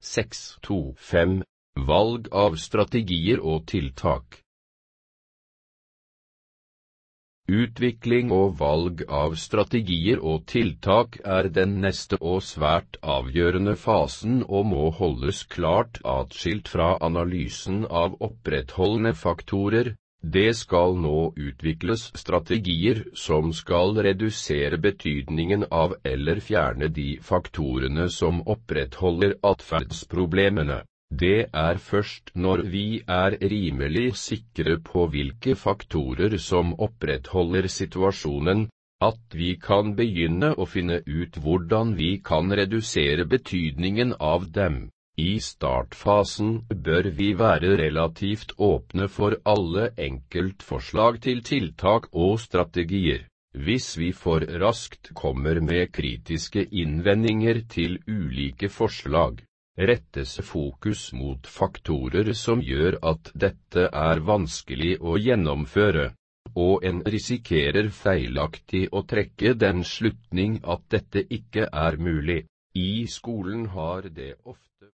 6.2.5 Valg av strategier og tiltak. Utvikling og valg av strategier og tiltak er den neste og svært avgjørende fasen og må holdes klart atskilt fra analysen av opprettholdende faktorer. Det skal nå utvikles strategier som skal redusere betydningen av eller fjerne de faktorene som opprettholder atferdsproblemene. Det er først når vi er rimelig sikre på hvilke faktorer som opprettholder situasjonen, at vi kan begynne å finne ut hvordan vi kan redusere betydningen av dem. I startfasen bør vi være relativt åpne for alle enkeltforslag til tiltak og strategier. Hvis vi for raskt kommer med kritiske innvendinger til ulike forslag, rettes fokus mot faktorer som gjør at dette er vanskelig å gjennomføre, og en risikerer feilaktig å trekke den slutning at dette ikke er mulig. I skolen har det ofte